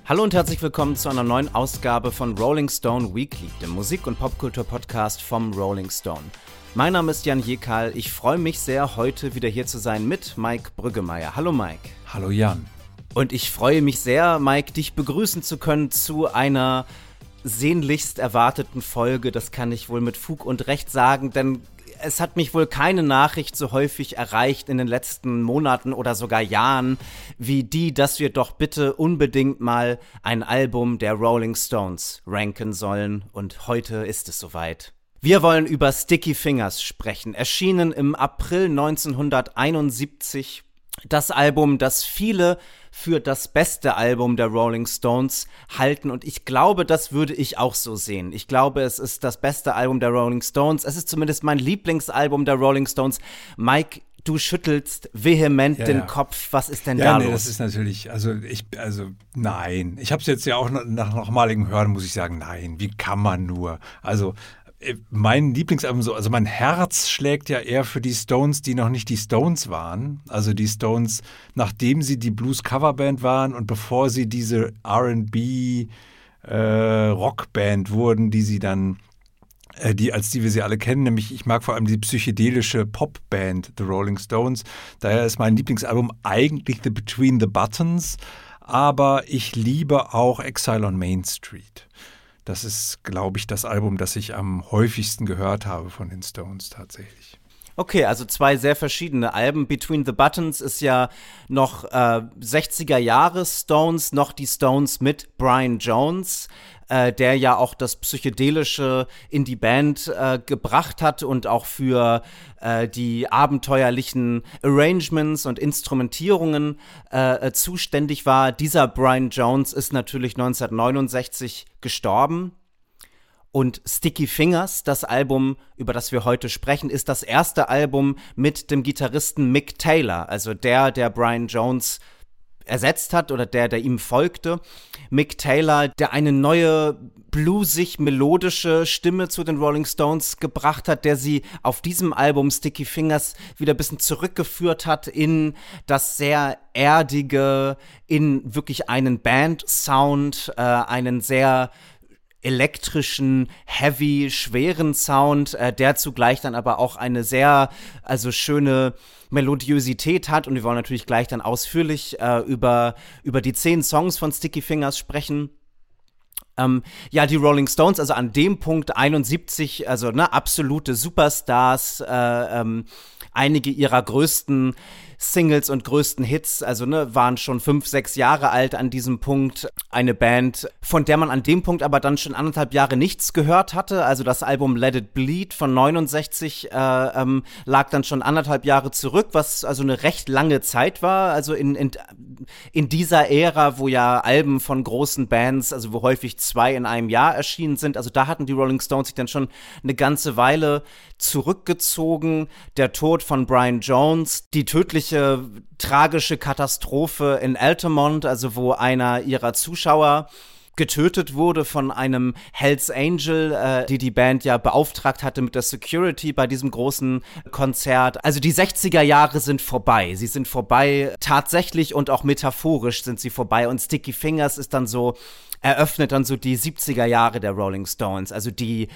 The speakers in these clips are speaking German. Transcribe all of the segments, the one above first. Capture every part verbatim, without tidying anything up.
Hallo und herzlich willkommen zu einer neuen Ausgabe von Rolling Stone Weekly, dem Musik- und Popkultur-Podcast vom Rolling Stone. Mein Name ist Jan Jekal. Ich freue mich sehr, heute wieder hier zu sein mit Mike Brüggemeier. Hallo Mike. Hallo Jan. Und ich freue mich sehr, Mike, dich begrüßen zu können zu einer sehnlichst erwarteten Folge. Das kann ich wohl mit Fug und Recht sagen, denn es hat mich wohl keine Nachricht so häufig erreicht in den letzten Monaten oder sogar Jahren wie die, dass wir doch bitte unbedingt mal ein Album der Rolling Stones ranken sollen. Und heute ist es soweit. Wir wollen über Sticky Fingers sprechen. Erschienen im April neunzehnhunderteinundsiebzig. Das Album, das viele für das beste Album der Rolling Stones halten, und ich glaube, das würde ich auch so sehen. Ich glaube, es ist das beste Album der Rolling Stones. Es ist zumindest mein Lieblingsalbum der Rolling Stones. Mike, du schüttelst vehement ja, den ja. Kopf. Was ist denn ja, da nee, los? Das ist natürlich, also ich, also nein. Ich habe es jetzt ja auch nach nochmaligem Hören, muss ich sagen, nein, wie kann man nur? Also mein Lieblingsalbum, so, also mein Herz schlägt ja eher für die Stones, die noch nicht die Stones waren. Also die Stones, nachdem sie die Blues-Coverband waren und bevor sie diese R and B äh, Rockband wurden, die sie dann, äh, die als die wir sie alle kennen, nämlich ich mag vor allem die psychedelische Popband The Rolling Stones. Daher ist mein Lieblingsalbum eigentlich The Between the Buttons, aber ich liebe auch Exile on Main Street. Das ist, glaube ich, das Album, das ich am häufigsten gehört habe von den Stones tatsächlich. Okay, also zwei sehr verschiedene Alben. Between the Buttons ist ja noch äh, sechziger Jahre Stones, noch die Stones mit Brian Jones, äh, der ja auch das Psychedelische in die Band äh, gebracht hat und auch für äh, die abenteuerlichen Arrangements und Instrumentierungen äh, zuständig war. Dieser Brian Jones ist natürlich neunzehnhundertneunundsechzig gestorben. Und Sticky Fingers, das Album, über das wir heute sprechen, ist das erste Album mit dem Gitarristen Mick Taylor, also der, der Brian Jones ersetzt hat oder der, der ihm folgte. Mick Taylor, der eine neue, bluesig-melodische Stimme zu den Rolling Stones gebracht hat, der sie auf diesem Album Sticky Fingers wieder ein bisschen zurückgeführt hat in das sehr erdige, in wirklich einen Band-Sound, äh, einen sehr elektrischen, heavy, schweren Sound, äh, der zugleich dann aber auch eine sehr, also schöne Melodiosität hat. Und wir wollen natürlich gleich dann ausführlich äh, über, über die zehn Songs von Sticky Fingers sprechen. Ähm, ja, die Rolling Stones, also an dem Punkt einundsiebzig, also ne, absolute Superstars, äh, ähm, einige ihrer größten Singles und größten Hits, also ne, waren schon fünf, sechs Jahre alt an diesem Punkt. Eine Band, von der man an dem Punkt aber dann schon anderthalb Jahre nichts gehört hatte. Also das Album Let It Bleed von neunundsechzig äh, ähm, lag dann schon anderthalb Jahre zurück, was also eine recht lange Zeit war. Also in, in, in dieser Ära, wo ja Alben von großen Bands, also wo häufig zwei in einem Jahr erschienen sind, also da hatten die Rolling Stones sich dann schon eine ganze Weile zurückgezogen. Der Tod von Brian Jones, die tödliche tragische Katastrophe in Altamont, also wo einer ihrer Zuschauer getötet wurde von einem Hells Angel, äh, die die Band ja beauftragt hatte mit der Security bei diesem großen Konzert. Also die sechziger Jahre sind vorbei. Sie sind vorbei, tatsächlich und auch metaphorisch sind sie vorbei. Und Sticky Fingers ist dann so, eröffnet dann so die siebziger Jahre der Rolling Stones. Also die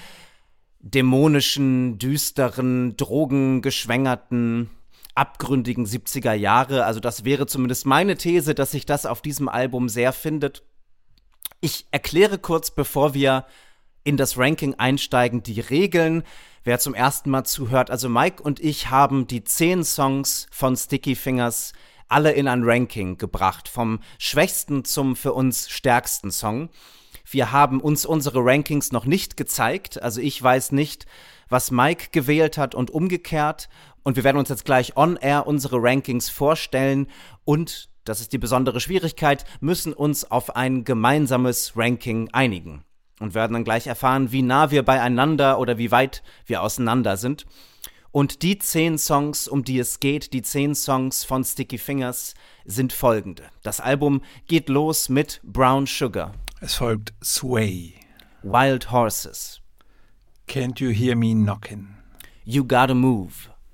dämonischen, düsteren, drogengeschwängerten, abgründigen siebziger Jahre. Also das wäre zumindest meine These, dass sich das auf diesem Album sehr findet. Ich erkläre kurz, bevor wir in das Ranking einsteigen, die Regeln. Wer zum ersten Mal zuhört, also Mike und ich haben die zehn Songs von Sticky Fingers alle in ein Ranking gebracht, vom schwächsten zum für uns stärksten Song. Wir haben uns unsere Rankings noch nicht gezeigt, also ich weiß nicht, was Mike gewählt hat und umgekehrt. Und wir werden uns jetzt gleich on-air unsere Rankings vorstellen und, das ist die besondere Schwierigkeit, müssen uns auf ein gemeinsames Ranking einigen. Und werden dann gleich erfahren, wie nah wir beieinander oder wie weit wir auseinander sind. Und die zehn Songs, um die es geht, die zehn Songs von Sticky Fingers, sind folgende. Das Album geht los mit Brown Sugar. Es folgt Sway. Wild Horses. Can't You Hear Me Knockin'. You Gotta Move.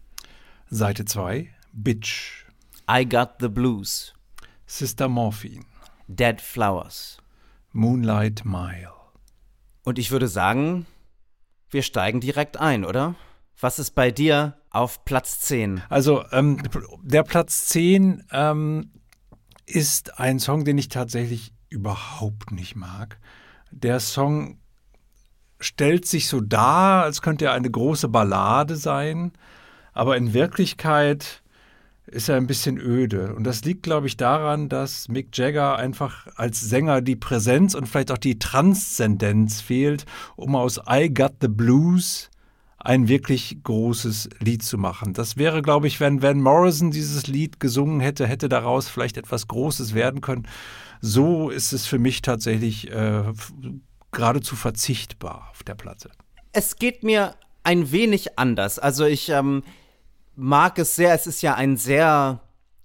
Seite zwei, Bitch. I Got the Blues. Sister Morphine. Dead Flowers. Moonlight Mile. Und ich würde sagen, wir steigen direkt ein, oder? Was ist bei dir auf Platz zehn? Also ähm, der Platz zehn ähm, ist ein Song, den ich tatsächlich überhaupt nicht mag. Der Song stellt sich so dar, als könnte er eine große Ballade sein, aber in Wirklichkeit ist er ein bisschen öde. Und das liegt, glaube ich, daran, dass Mick Jagger einfach als Sänger die Präsenz und vielleicht auch die Transzendenz fehlt, um aus I Got the Blues ein wirklich großes Lied zu machen. Das wäre, glaube ich, wenn Van Morrison dieses Lied gesungen hätte, hätte daraus vielleicht etwas Großes werden können. So ist es für mich tatsächlich äh, geradezu verzichtbar auf der Platte. Es geht mir ein wenig anders. Also ich ähm, mag es sehr. Es ist ja ein sehr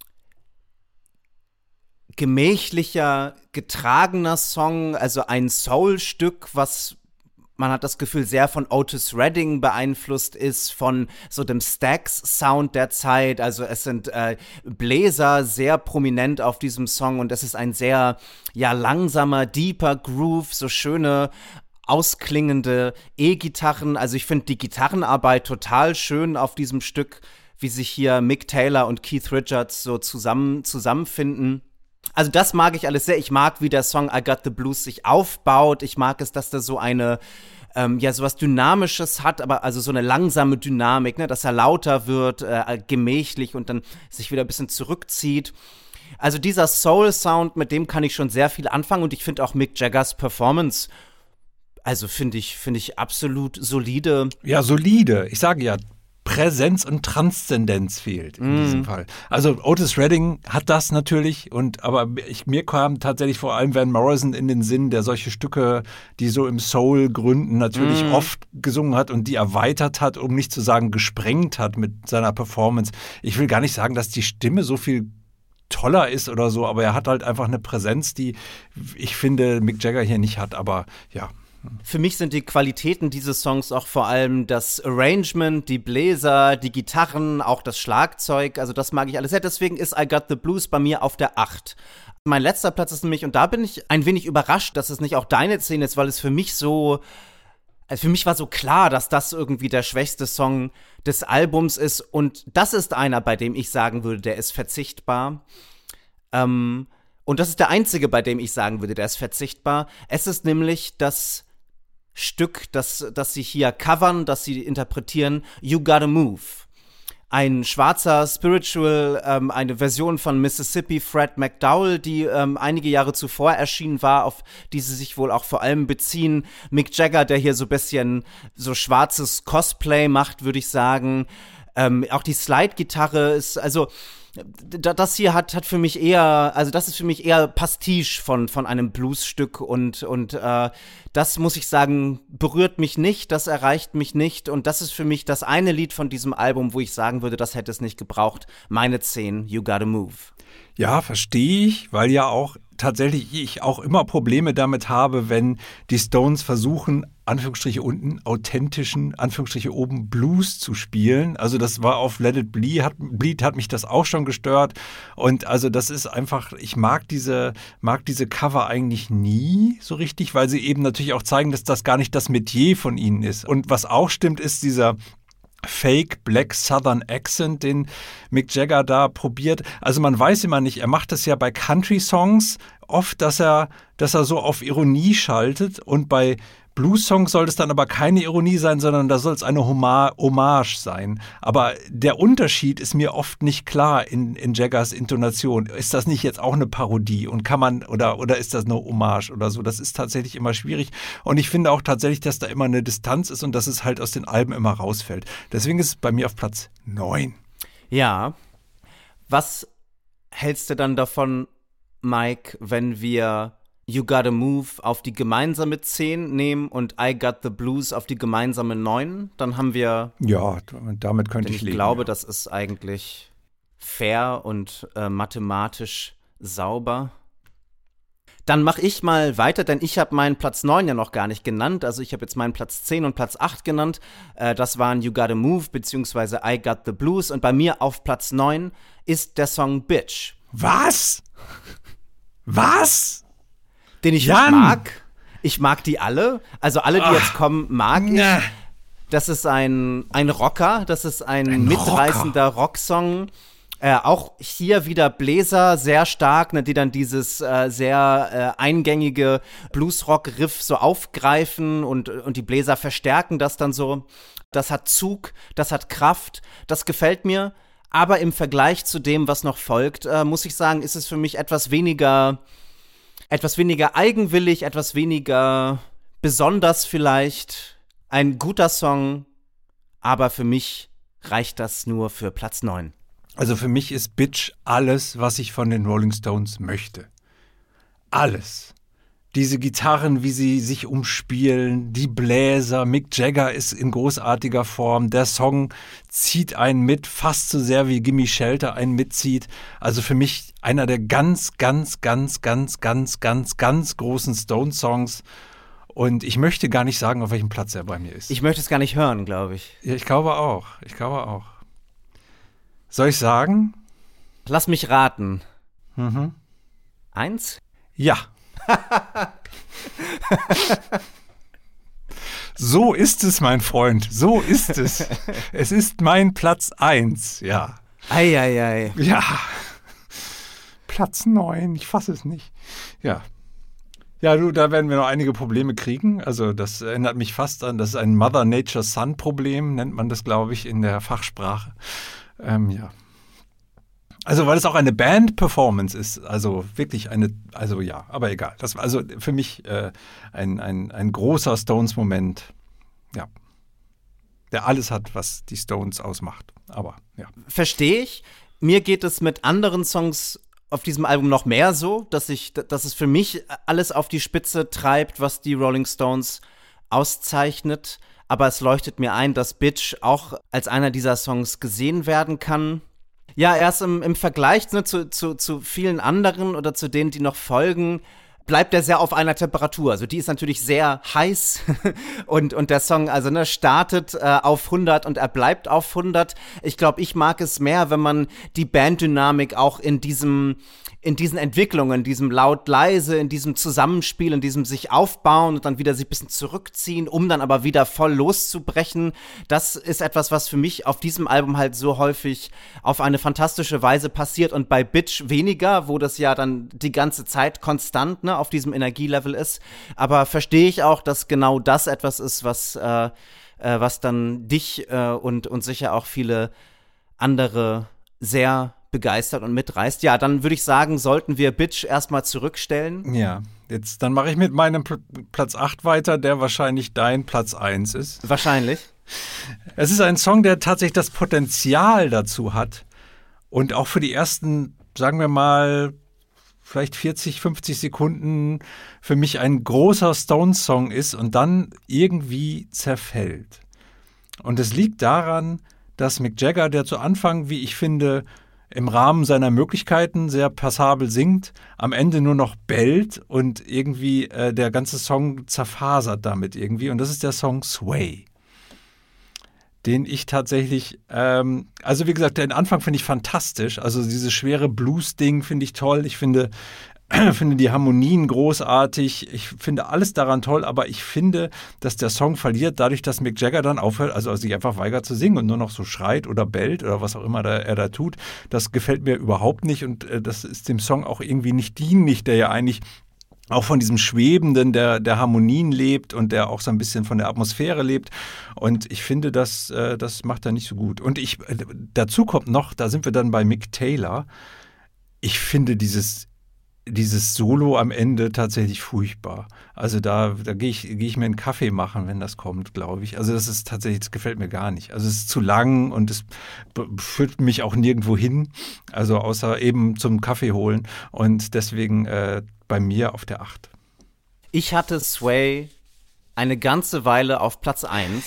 gemächlicher, getragener Song, also ein Soul-Stück, was man hat das Gefühl, sehr von Otis Redding beeinflusst ist, von so dem Stax-Sound der Zeit. Also es sind äh, Bläser sehr prominent auf diesem Song und es ist ein sehr, ja, langsamer, deeper Groove, so schöne, ausklingende E-Gitarren. Also ich finde die Gitarrenarbeit total schön auf diesem Stück, wie sich hier Mick Taylor und Keith Richards so zusammen, zusammenfinden. Also das mag ich alles sehr. Ich mag, wie der Song I Got the Blues sich aufbaut. Ich mag es, dass da so eine, ähm, ja, sowas Dynamisches hat, aber also so eine langsame Dynamik, ne, dass er lauter wird, äh, gemächlich und dann sich wieder ein bisschen zurückzieht. Also dieser Soul-Sound, mit dem kann ich schon sehr viel anfangen und ich finde auch Mick Jaggers Performance, also finde ich, finde ich absolut solide. Ja, solide. Ich sage ja, Präsenz und Transzendenz fehlt in mm. diesem Fall. Also Otis Redding hat das natürlich, und aber ich, mir kam tatsächlich vor allem Van Morrison in den Sinn, der solche Stücke, die so im Soul gründen, natürlich mm. oft gesungen hat und die erweitert hat, um nicht zu sagen gesprengt hat mit seiner Performance. Ich will gar nicht sagen, dass die Stimme so viel toller ist oder so, aber er hat halt einfach eine Präsenz, die ich finde Mick Jagger hier nicht hat, aber ja. Für mich sind die Qualitäten dieses Songs auch vor allem das Arrangement, die Bläser, die Gitarren, auch das Schlagzeug. Also das mag ich alles sehr. Deswegen ist I Got the Blues bei mir auf der acht. Mein letzter Platz ist nämlich, und da bin ich ein wenig überrascht, dass es nicht auch deine Szene ist, weil es für mich so, also für mich war so klar, dass das irgendwie der schwächste Song des Albums ist. Und das ist einer, bei dem ich sagen würde, der ist verzichtbar. Ähm, und das ist der einzige, bei dem ich sagen würde, der ist verzichtbar. Es ist nämlich das Stück, das, das sie hier covern, das sie interpretieren, You Gotta Move. Ein schwarzer Spiritual, ähm, eine Version von Mississippi Fred McDowell, die ähm, einige Jahre zuvor erschienen war, auf die sie sich wohl auch vor allem beziehen. Mick Jagger, der hier so ein bisschen so schwarzes Cosplay macht, würde ich sagen. Ähm, auch die Slide-Gitarre ist, also das hier hat, hat für mich eher, also das ist für mich eher Pastiche von, von einem Bluesstück und, und äh, das muss ich sagen, berührt mich nicht, das erreicht mich nicht und das ist für mich das eine Lied von diesem Album, wo ich sagen würde, das hätte es nicht gebraucht. Meine zehn, You Gotta Move. Ja, verstehe ich, weil ja auch tatsächlich ich auch immer Probleme damit habe, wenn die Stones versuchen, Anführungsstriche unten, authentischen, Anführungsstriche oben Blues zu spielen. Also das war auf Let It Bleed, hat, Bleed hat mich das auch schon gestört. Und also das ist einfach, ich mag diese, mag diese Cover eigentlich nie so richtig, weil sie eben natürlich auch zeigen, dass das gar nicht das Metier von ihnen ist. Und was auch stimmt, ist dieser Fake Black Southern Accent, den Mick Jagger da probiert. Also man weiß immer nicht, er macht das ja bei Country-Songs oft, dass er, dass er so auf Ironie schaltet und bei Blues-Songs soll es dann aber keine Ironie sein, sondern da soll es eine Hommage sein. Aber der Unterschied ist mir oft nicht klar in, in Jaggers Intonation. Ist das nicht jetzt auch eine Parodie und kann man, oder, oder ist das eine Hommage oder so? Das ist tatsächlich immer schwierig. Und ich finde auch tatsächlich, dass da immer eine Distanz ist und dass es halt aus den Alben immer rausfällt. Deswegen ist es bei mir auf Platz neun. Ja. Was hältst du dann davon, Mike, wenn wir You Gotta Move auf die gemeinsame zehn nehmen und I Got the Blues auf die gemeinsame neun? Dann haben wir... Ja, damit könnte ich ich leben. Ich glaube, ja. Das ist eigentlich fair und äh, mathematisch sauber. Dann mache ich mal weiter, denn ich habe meinen Platz neun ja noch gar nicht genannt. Also ich habe jetzt meinen Platz zehn und Platz acht genannt. Äh, das waren You Gotta Move beziehungsweise I Got the Blues. Und bei mir auf Platz neun ist der Song Bitch. Was? Was? Den ich Jan! mag. Ich mag die alle. Also alle, die Ach, jetzt kommen, mag ich. Na. Das ist ein, ein Rocker, das ist ein, Ein mitreißender Rocker. Rocksong. Äh, auch hier wieder Bläser, sehr stark, ne, die dann dieses äh, sehr äh, eingängige Bluesrock-Riff so aufgreifen und, und die Bläser verstärken das dann so. Das hat Zug, das hat Kraft, das gefällt mir. Aber im Vergleich zu dem, was noch folgt, äh, muss ich sagen, ist es für mich etwas weniger, etwas weniger eigenwillig, etwas weniger besonders vielleicht. Ein guter Song, aber für mich reicht das nur für Platz neun. Also für mich ist Bitch alles, was ich von den Rolling Stones möchte. Alles. Diese Gitarren, wie sie sich umspielen, die Bläser, Mick Jagger ist in großartiger Form. Der Song zieht einen mit, fast so sehr wie Gimme Shelter einen mitzieht. Also für mich einer der ganz, ganz, ganz, ganz, ganz, ganz, ganz großen Stones-Songs. Und ich möchte gar nicht sagen, auf welchem Platz er bei mir ist. Ich möchte es gar nicht hören, glaube ich. Ja, ich glaube auch. Ich glaube auch. Soll ich sagen? Lass mich raten. Mhm. Eins? Ja. So ist es, mein Freund. So ist es. Es ist mein Platz eins. Ja. Eieiei. Ja. Platz neun. Ich fasse es nicht. Ja. Ja, du, da werden wir noch einige Probleme kriegen. Also das erinnert mich fast an, das ist ein Mother Nature Son Problem, nennt man das, glaube ich, in der Fachsprache. Ähm, ja. Also, weil es auch eine Band-Performance ist, also wirklich eine, also ja, aber egal. Das war also für mich äh, ein, ein, ein großer Stones-Moment, ja, der alles hat, was die Stones ausmacht, aber ja. Verstehe ich. Mir geht es mit anderen Songs auf diesem Album noch mehr so, dass ich, dass es für mich alles auf die Spitze treibt, was die Rolling Stones auszeichnet. Aber es leuchtet mir ein, dass Bitch auch als einer dieser Songs gesehen werden kann. Ja, erst im, im Vergleich ne, zu, zu, zu vielen anderen oder zu denen, die noch folgen, bleibt er sehr auf einer Temperatur. Also die ist natürlich sehr heiß und, und der Song also ne, startet äh, auf hundert und er bleibt auf hundert. Ich glaube, ich mag es mehr, wenn man die Banddynamik auch in diesem in diesen Entwicklungen, in diesem laut-leise, in diesem Zusammenspiel, in diesem sich aufbauen und dann wieder sich ein bisschen zurückziehen, um dann aber wieder voll loszubrechen. Das ist etwas, was für mich auf diesem Album halt so häufig auf eine fantastische Weise passiert und bei Bitch weniger, wo das ja dann die ganze Zeit konstant ne, auf diesem Energielevel ist. Aber verstehe ich auch, dass genau das etwas ist, was, äh, äh, was dann dich äh, und, und sicher auch viele andere sehr begeistert und mitreißt. Ja, dann würde ich sagen, sollten wir Bitch erstmal zurückstellen. Ja, jetzt dann mache ich mit meinem Pl- Platz acht weiter, der wahrscheinlich dein Platz eins ist. Wahrscheinlich. Es ist ein Song, der tatsächlich das Potenzial dazu hat und auch für die ersten, sagen wir mal, vielleicht vierzig, fünfzig Sekunden für mich ein großer Stones-Song ist und dann irgendwie zerfällt. Und es liegt daran, dass Mick Jagger, der zu Anfang, wie ich finde, im Rahmen seiner Möglichkeiten sehr passabel singt, am Ende nur noch bellt und irgendwie äh, der ganze Song zerfasert damit irgendwie. Und das ist der Song Sway, den ich tatsächlich, ähm, also wie gesagt, den Anfang finde ich fantastisch. Also dieses schwere Blues-Ding finde ich toll. Ich finde, finde die Harmonien großartig. Ich finde alles daran toll, aber ich finde, dass der Song verliert dadurch, dass Mick Jagger dann aufhört, also sich einfach weigert zu singen und nur noch so schreit oder bellt oder was auch immer da, er da tut. Das gefällt mir überhaupt nicht und äh, das ist dem Song auch irgendwie nicht dienlich, der ja eigentlich auch von diesem Schwebenden der, der Harmonien lebt und der auch so ein bisschen von der Atmosphäre lebt. Und ich finde, das, äh, das macht er nicht so gut. Und ich, äh, dazu kommt noch, da sind wir dann bei Mick Taylor. Ich finde dieses dieses Solo am Ende tatsächlich furchtbar. Also da, da gehe ich, geh ich mir einen Kaffee machen, wenn das kommt, glaube ich. Also das ist tatsächlich, das gefällt mir gar nicht. Also es ist zu lang und es führt mich auch nirgendwo hin, also außer eben zum Kaffee holen. Und deswegen äh, bei mir auf der acht. Ich hatte Sway eine ganze Weile auf Platz eins.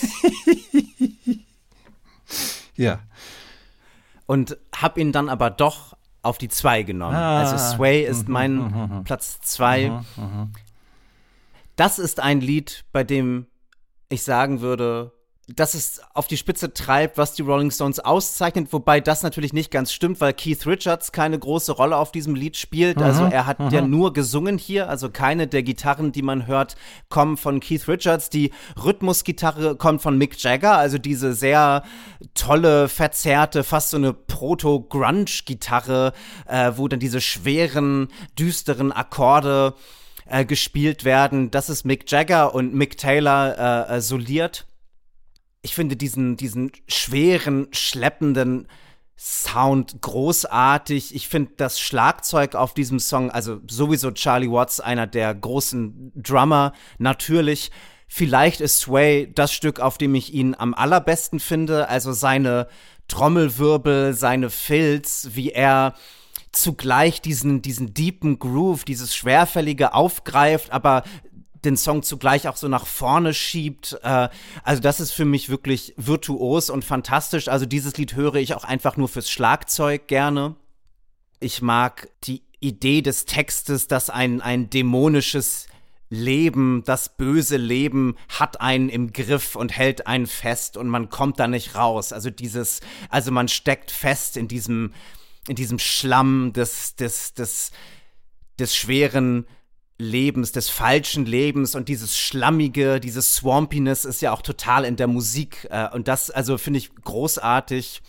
Ja. Und habe ihn dann aber doch auf die zwei genommen. Ah, also Sway ist mhm, mein mhm, mhm. Platz zwei. Mhm, mhm. Das ist ein Lied, bei dem ich sagen würde, dass es auf die Spitze treibt, was die Rolling Stones auszeichnet, wobei das natürlich nicht ganz stimmt, weil Keith Richards keine große Rolle auf diesem Lied spielt. Mhm, also er hat mhm. ja nur gesungen hier, also keine der Gitarren, die man hört, kommen von Keith Richards. Die Rhythmusgitarre kommt von Mick Jagger, also diese sehr tolle, verzerrte, fast so eine Proto-Grunge-Gitarre, äh, wo dann diese schweren, düsteren Akkorde äh, gespielt werden. Das ist Mick Jagger und Mick Taylor äh, soliert. Ich finde diesen, diesen schweren, schleppenden Sound großartig. Ich finde das Schlagzeug auf diesem Song, also sowieso Charlie Watts, einer der großen Drummer, natürlich. Vielleicht ist Sway das Stück, auf dem ich ihn am allerbesten finde. Also seine Trommelwirbel, seine Filz, wie er zugleich diesen, diesen deepen Groove, dieses Schwerfällige aufgreift, aber den Song zugleich auch so nach vorne schiebt. Äh, also das ist für mich wirklich virtuos und fantastisch. Also dieses Lied höre ich auch einfach nur fürs Schlagzeug gerne. Ich mag die Idee des Textes, dass ein, ein dämonisches Leben, das böse Leben hat einen im Griff und hält einen fest und man kommt da nicht raus. Also dieses, also man steckt fest in diesem, in diesem Schlamm des, des, des, des schweren Lebens, des falschen Lebens, und dieses Schlammige, dieses Swampiness ist ja auch total in der Musik, äh, und das, also finde ich großartig.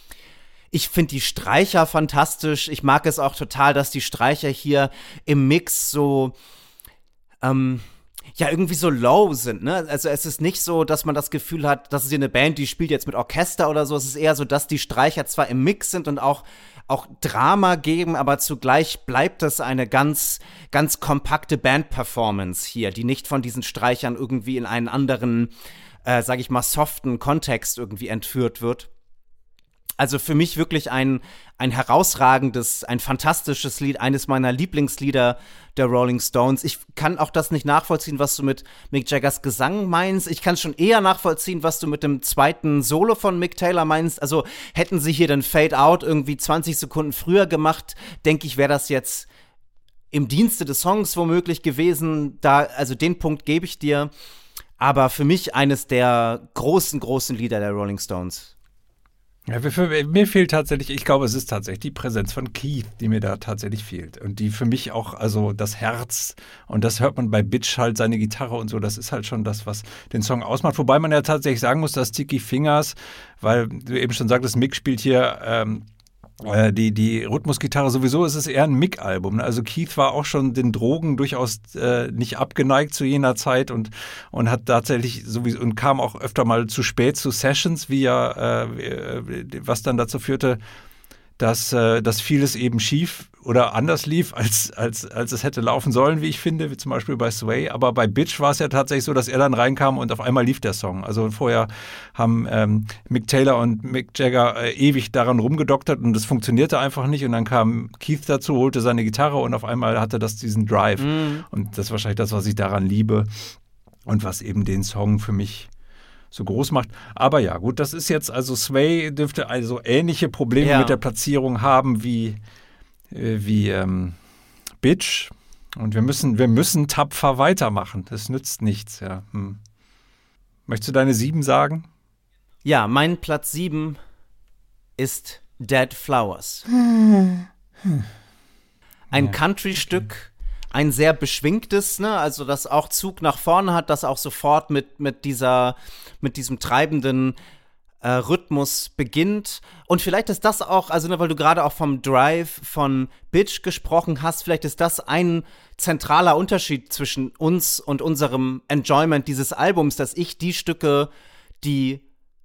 Ich finde die Streicher fantastisch. Ich mag es auch total, dass die Streicher hier im Mix so ähm, ja, irgendwie so low sind, ne? Also es ist nicht so, dass man das Gefühl hat, das ist hier eine Band, die spielt jetzt mit Orchester oder so. Es ist eher so, dass die Streicher zwar im Mix sind und auch auch Drama geben, aber zugleich bleibt es eine ganz, ganz kompakte Band-Performance hier, die nicht von diesen Streichern irgendwie in einen anderen, äh, sag ich mal, soften Kontext irgendwie entführt wird. Also für mich wirklich ein, ein herausragendes, ein fantastisches Lied, eines meiner Lieblingslieder der Rolling Stones. Ich kann auch das nicht nachvollziehen, was du mit Mick Jaggers Gesang meinst. Ich kann schon eher nachvollziehen, was du mit dem zweiten Solo von Mick Taylor meinst. Also hätten sie hier den Fade Out irgendwie zwanzig Sekunden früher gemacht, denke ich, wäre das jetzt im Dienste des Songs womöglich gewesen. Da, also den Punkt gebe ich dir. Aber für mich eines der großen, großen Lieder der Rolling Stones. Ja, für, mir fehlt tatsächlich, ich glaube, es ist tatsächlich die Präsenz von Keith, die mir da tatsächlich fehlt. Und die für mich auch, also das Herz, und das hört man bei Bitch halt, seine Gitarre und so, das ist halt schon das, was den Song ausmacht. Wobei man ja tatsächlich sagen muss, dass Sticky Fingers, weil du eben schon sagtest, Mick spielt hier ähm, Die, die Rhythmusgitarre, sowieso ist es eher ein Mick-Album. Ne? Also Keith war auch schon den Drogen durchaus äh, nicht abgeneigt zu jener Zeit und, und hat tatsächlich sowieso und kam auch öfter mal zu spät zu Sessions, wie ja, äh, was dann dazu führte, dass, äh, dass vieles eben schief oder anders lief, als, als, als es hätte laufen sollen, wie ich finde, wie zum Beispiel bei Sway. Aber bei Bitch war es ja tatsächlich so, dass er dann reinkam und auf einmal lief der Song. Also vorher haben ähm, Mick Taylor und Mick Jagger äh, ewig daran rumgedoktert und das funktionierte einfach nicht. Und dann kam Keith dazu, holte seine Gitarre und auf einmal hatte das diesen Drive. Mhm. Und das ist wahrscheinlich das, was ich daran liebe und was eben den Song für mich so groß macht. Aber ja, gut, das ist jetzt, also Sway dürfte also ähnliche Probleme ja. mit der Platzierung haben wie, äh, wie ähm, Bitch. Und wir müssen, wir müssen tapfer weitermachen. Das nützt nichts, ja. Hm. Möchtest du deine sieben sagen? Ja, mein Platz sieben ist Dead Flowers. Hm. Hm. Ein ja, Country-Stück, okay. Ein sehr beschwingtes, ne, also das auch Zug nach vorne hat, das auch sofort mit, mit dieser, mit diesem treibenden äh, Rhythmus beginnt. Und vielleicht ist das auch, also ne, weil du gerade auch vom Drive von Bitch gesprochen hast, vielleicht ist das ein zentraler Unterschied zwischen uns und unserem Enjoyment dieses Albums, dass ich die Stücke, die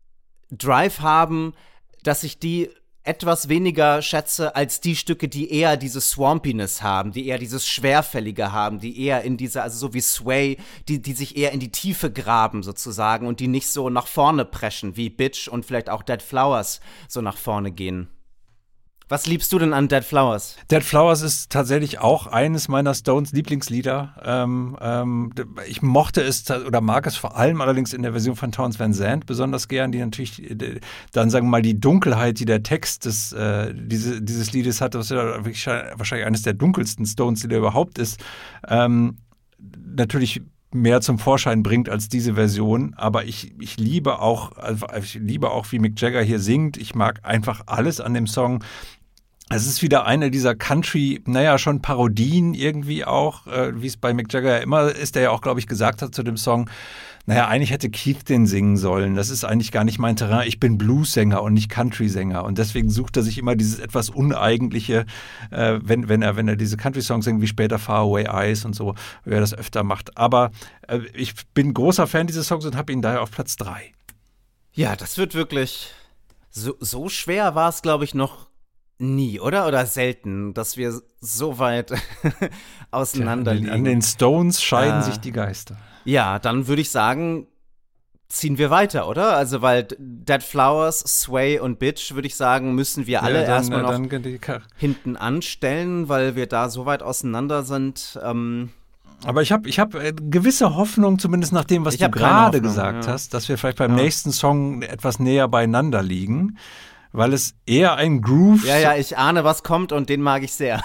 Drive haben, dass ich die etwas weniger schätze als die Stücke, die eher dieses Swampiness haben, die eher dieses Schwerfällige haben, die eher in dieser, also so wie Sway, die, die sich eher in die Tiefe graben sozusagen und die nicht so nach vorne preschen, wie Bitch und vielleicht auch Dead Flowers so nach vorne gehen. Was liebst du denn an Dead Flowers? Dead Flowers ist tatsächlich auch eines meiner Stones Lieblingslieder. Ähm, ähm, ich mochte es oder mag es vor allem allerdings in der Version von Townes Van Zandt besonders gern, die natürlich dann, sagen wir mal, die Dunkelheit, die der Text des, äh, diese, dieses Liedes hat, was ja wirklich wahrscheinlich eines der dunkelsten Stones-Lieder überhaupt ist, ähm, natürlich mehr zum Vorschein bringt als diese Version. Aber ich, ich liebe auch, also ich liebe auch, wie Mick Jagger hier singt. Ich mag einfach alles an dem Song. Es ist wieder eine dieser Country, naja, schon Parodien irgendwie auch, äh, wie es bei Mick Jagger ja immer ist, der ja auch, glaube ich, gesagt hat zu dem Song, naja, eigentlich hätte Keith den singen sollen. Das ist eigentlich gar nicht mein Terrain. Ich bin Blues-Sänger und nicht Country-Sänger. Und deswegen sucht er sich immer dieses etwas Uneigentliche, äh, wenn, wenn er, wenn er diese Country-Songs singt, wie später Far Away Eyes und so, wie er das öfter macht. Aber äh, ich bin großer Fan dieses Songs und habe ihn daher auf Platz drei. Ja, das wird wirklich, so, so schwer war es, glaube ich, noch nie, oder? Oder selten, dass wir so weit auseinander liegen. An den Stones scheiden äh, sich die Geister. Ja, dann würde ich sagen, ziehen wir weiter, oder? Also, weil Dead Flowers, Sway und Bitch, würde ich sagen, müssen wir alle ja, dann, erstmal noch dann die hinten anstellen, weil wir da so weit auseinander sind. Ähm, Aber ich habe ich hab gewisse Hoffnung, zumindest nach dem, was Ich du hab keine gerade Hoffnung, gesagt ja. hast, dass wir vielleicht beim Ja. nächsten Song etwas näher beieinander liegen, weil es eher ein Groove ja, ja, ich ahne, was kommt und den mag ich sehr.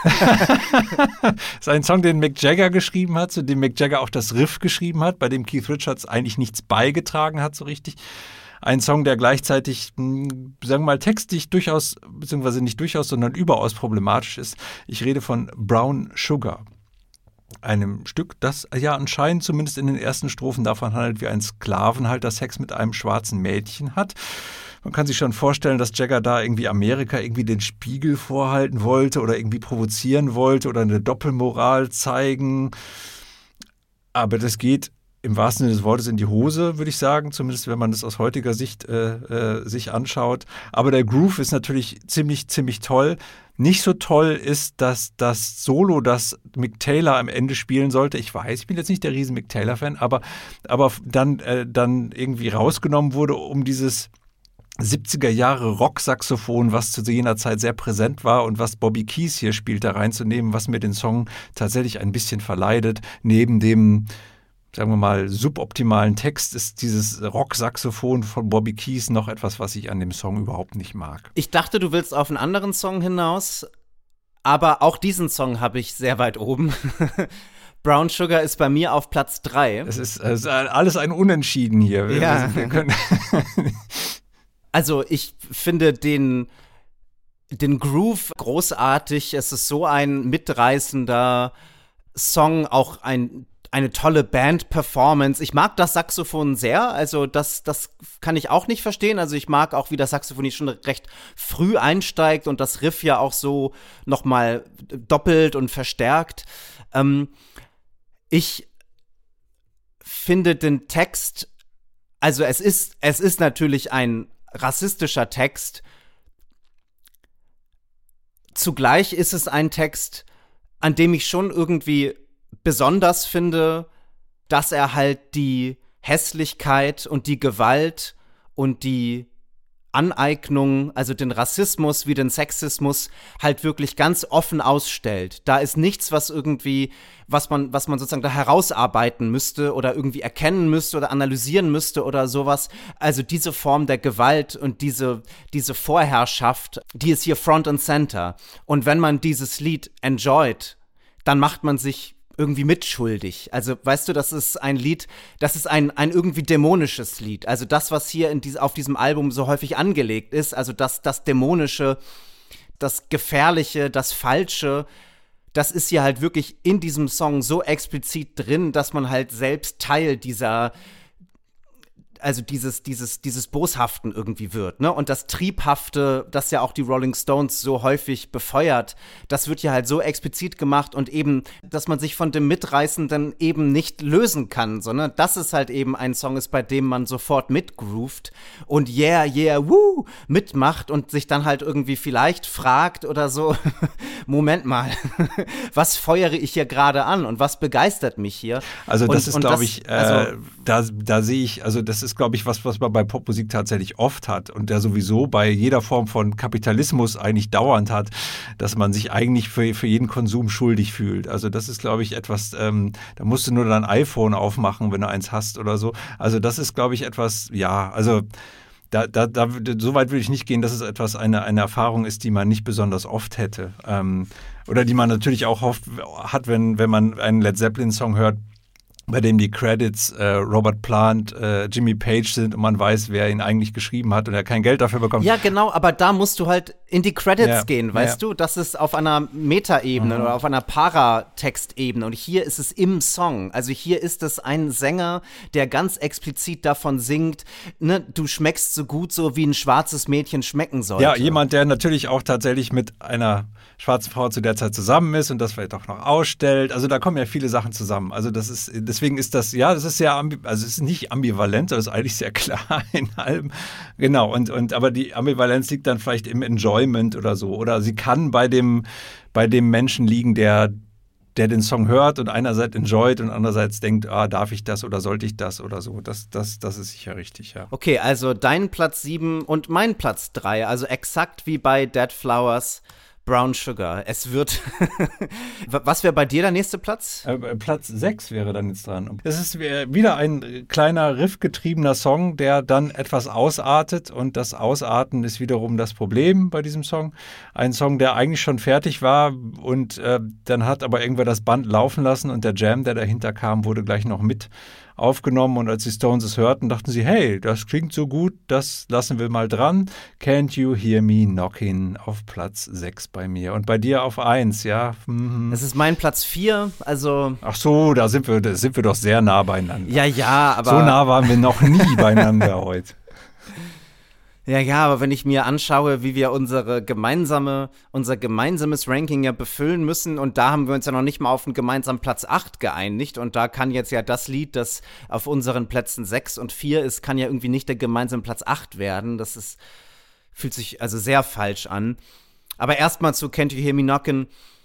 ist. Ein Song, den Mick Jagger geschrieben hat, zu dem Mick Jagger auch das Riff geschrieben hat, bei dem Keith Richards eigentlich nichts beigetragen hat so richtig. Ein Song, der gleichzeitig, mh, sagen wir mal, textlich durchaus, beziehungsweise nicht durchaus, sondern überaus problematisch ist. Ich rede von Brown Sugar. Einem Stück, das ja anscheinend zumindest in den ersten Strophen davon handelt, wie ein Sklavenhalter Sex mit einem schwarzen Mädchen hat. Man kann sich schon vorstellen, dass Jagger da irgendwie Amerika irgendwie den Spiegel vorhalten wollte oder irgendwie provozieren wollte oder eine Doppelmoral zeigen. Aber das geht im wahrsten Sinne des Wortes in die Hose, würde ich sagen, zumindest wenn man das aus heutiger Sicht äh, äh, sich anschaut. Aber der Groove ist natürlich ziemlich, ziemlich toll. Nicht so toll ist, dass das Solo, das Mick Taylor am Ende spielen sollte, ich weiß, ich bin jetzt nicht der riesen Mick Taylor-Fan, aber, aber dann, äh, dann irgendwie rausgenommen wurde, um dieses siebziger Jahre Rocksaxophon, was zu jener Zeit sehr präsent war und was Bobby Keys hier spielt, da reinzunehmen, was mir den Song tatsächlich ein bisschen verleidet. Neben dem, sagen wir mal, suboptimalen Text ist dieses Rocksaxophon von Bobby Keys noch etwas, was ich an dem Song überhaupt nicht mag. Ich dachte, du willst auf einen anderen Song hinaus, aber auch diesen Song habe ich sehr weit oben. Brown Sugar ist bei mir auf Platz drei. Es ist, es ist alles ein Unentschieden hier. Wir, Ja. wir können Also ich finde den, den Groove großartig. Es ist so ein mitreißender Song, auch ein, eine tolle Band-Performance. Ich mag das Saxophon sehr, also das, das kann ich auch nicht verstehen. Also ich mag auch, wie das Saxophon schon recht früh einsteigt und das Riff ja auch so nochmal doppelt und verstärkt. Ähm, ich finde den Text, also es ist, es ist natürlich ein rassistischer Text. Zugleich ist es ein Text, an dem ich schon irgendwie besonders finde, dass er halt die Hässlichkeit und die Gewalt und die Aneignung, also den Rassismus wie den Sexismus halt wirklich ganz offen ausstellt. Da ist nichts, was irgendwie, was man, was man sozusagen da herausarbeiten müsste oder irgendwie erkennen müsste oder analysieren müsste oder sowas. Also diese Form der Gewalt und diese, diese Vorherrschaft, die ist hier Front and Center. Und wenn man dieses Lied enjoyt, dann macht man sich irgendwie mitschuldig. Also, weißt du, das ist ein Lied, das ist ein, ein irgendwie dämonisches Lied. Also das, was hier in dies, auf diesem Album so häufig angelegt ist, also das, das Dämonische, das Gefährliche, das Falsche, das ist hier halt wirklich in diesem Song so explizit drin, dass man halt selbst Teil dieser, also dieses, dieses, dieses Boshaften irgendwie wird, ne? Und das Triebhafte, das ja auch die Rolling Stones so häufig befeuert, das wird ja halt so explizit gemacht und eben, dass man sich von dem Mitreißenden eben nicht lösen kann, sondern dass es halt eben ein Song ist, bei dem man sofort mitgroovt und yeah, yeah, woo, mitmacht und sich dann halt irgendwie vielleicht fragt oder so, Moment mal, was feuere ich hier gerade an und was begeistert mich hier? Also das und, ist, glaube ich, äh, also, da, da sehe ich, also das ist, glaube ich, was, was man bei Popmusik tatsächlich oft hat und der sowieso bei jeder Form von Kapitalismus eigentlich dauernd hat, dass man sich eigentlich für, für jeden Konsum schuldig fühlt. Also das ist, glaube ich, etwas, ähm, da musst du nur dein iPhone aufmachen, wenn du eins hast oder so. Also das ist, glaube ich, etwas, ja, also Da, da, da, so weit würde ich nicht gehen, dass es etwas eine, eine Erfahrung ist, die man nicht besonders oft hätte. Ähm, oder die man natürlich auch oft hat, wenn, wenn man einen Led Zeppelin-Song hört, bei dem die Credits äh, Robert Plant, äh, Jimmy Page sind und man weiß, wer ihn eigentlich geschrieben hat und er kein Geld dafür bekommt. Ja, genau, aber da musst du halt in die Credits ja, gehen, weißt ja. du? Das ist auf einer Metaebene mhm. oder auf einer Paratextebene und hier ist es im Song. Also hier ist es ein Sänger, der ganz explizit davon singt, ne, du schmeckst so gut, so wie ein schwarzes Mädchen schmecken sollte. Ja, jemand, der natürlich auch tatsächlich mit einer schwarzen Frau zu der Zeit zusammen ist und das vielleicht auch noch ausstellt. Also da kommen ja viele Sachen zusammen. Also das ist, deswegen ist das, ja, das ist sehr, ambi- also es ist nicht ambivalent, das ist eigentlich sehr klar in allem. Genau, und, und aber die Ambivalenz liegt dann vielleicht im Enjoyment oder so. Oder sie kann bei dem, bei dem Menschen liegen, der, der den Song hört und einerseits enjoyt und andererseits denkt, ah, darf ich das oder sollte ich das oder so. Das, das, das ist sicher richtig, ja. Okay, also dein Platz sieben und mein Platz drei, also exakt wie bei Dead Flowers, Brown Sugar. Es wird. Was wäre bei dir der nächste Platz? Äh, Platz sechs wäre dann jetzt dran. Es ist wieder ein kleiner riffgetriebener Song, der dann etwas ausartet und das Ausarten ist wiederum das Problem bei diesem Song. Ein Song, der eigentlich schon fertig war und äh, dann hat aber irgendwer das Band laufen lassen und der Jam, der dahinter kam, wurde gleich noch mit aufgenommen und als die Stones es hörten, dachten sie, hey, das klingt so gut, das lassen wir mal dran. Can't You Hear Me Knocking auf Platz sechs bei mir und bei dir auf eins, ja. Mhm. Das ist mein Platz vier, also. Ach so, da sind wir, da sind wir doch sehr nah beieinander. Ja, ja, aber. So nah waren wir noch nie beieinander heute. Ja, ja, aber wenn ich mir anschaue, wie wir unsere gemeinsame, unser gemeinsames Ranking ja befüllen müssen und da haben wir uns ja noch nicht mal auf einen gemeinsamen Platz acht geeinigt und da kann jetzt ja das Lied, das auf unseren Plätzen sechs und vier ist, kann ja irgendwie nicht der gemeinsame Platz acht werden. Das ist, fühlt sich also sehr falsch an. Aber erstmal zu Can't You Hear Me Knockin'.